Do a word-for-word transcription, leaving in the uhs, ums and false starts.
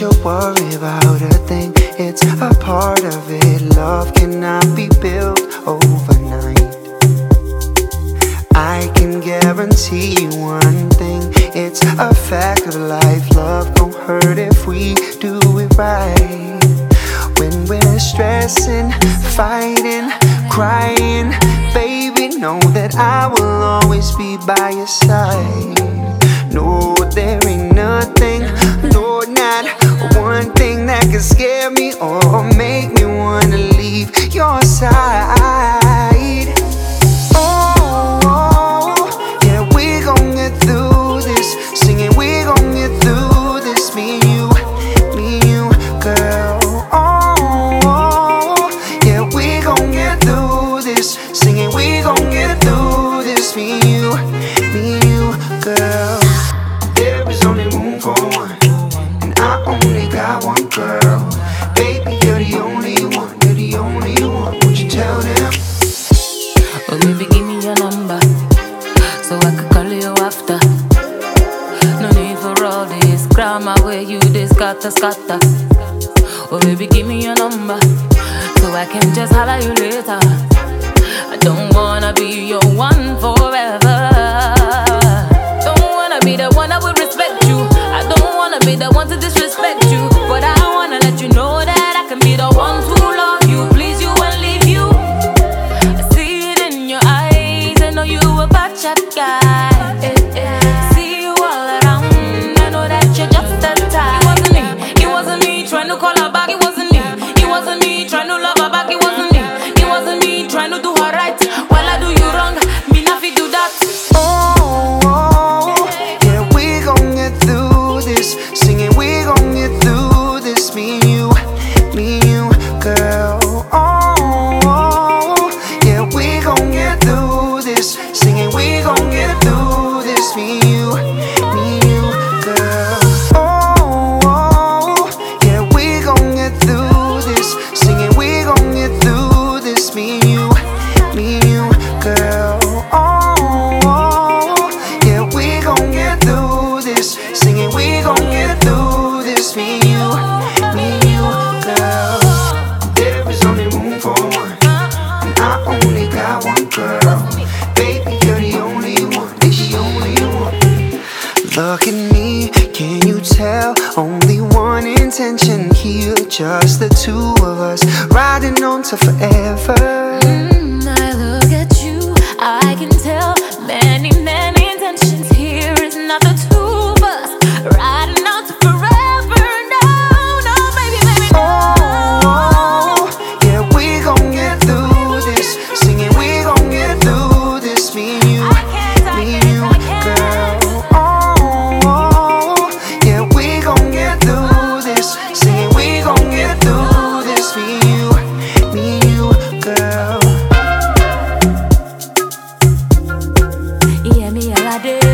you worry about a thing, it's a part of it. Love cannot be built overnight. I can guarantee you one thing, it's a fact of life. Love gon' hurt if we do it right. When we're stressing, fighting, crying, baby, know that I will always be by your side. No, there ain't nothing, no, not one thing that can scare me or make me wanna leave your side. Oh, oh, yeah, we gon' get through this. Singing, we gon' get through this. Me and you, me and you, girl. Oh, oh, yeah, we gon' get through this. Singing, we gon' get through this. Me and you, me and you, girl. There is only room for one, and I only got one girl. Baby, you're the only one, you're the only one. Would you tell them? Oh, baby, give me your number so I could call you after. No need for all this grammar where you this scatter, scatter. Oh, baby, give me your number so I can just holler you later. I don't wanna be your one forever. Don't wanna be the one that would respect you. I don't wanna be the one to disrespect you. But I wanna let you know that I can be the one to love you, please you and leave you. I see it in your eyes, I know you a bad chat guy. See you all around, I know that you're just that type. It wasn't me, it wasn't me trying to call her back. It wasn't me, it wasn't me trying to love her back. It wasn't me, it wasn't me trying to do her right. While I do you wrong, me not fi do that. Oh, oh, yeah, we gon' get through this. Singing, we gon' get through this. Me and you, me and you, girl. Oh, oh, yeah, we gon' get through this. Singing, we gon' get through this. Me and you, me and you, girl. Oh, oh, yeah, we gon' get through this. Singing, we gon' get through this. Me and you, me and you, girl. Oh, oh, yeah, we gon' get through this. Singing, we gon' get through this. Me and you, me and you, girl. There is only room for one, and I only got one girl. Baby, you're the only one, the only one. Look at me, can you tell? Only one intention here, just the two of us riding on to forever. Mm, I look at you, I can tell many, many intentions here. Is not the two of us riding out to forever. No, no, baby, baby, no. Oh, yeah, we gon' get through this. Singing, we gon' get through this. Me and you, me and you, girl. Oh, yeah, we gon' get through this. Singing, we gon' get through this. Me and you, me and you, girl. Yeah, me all a day.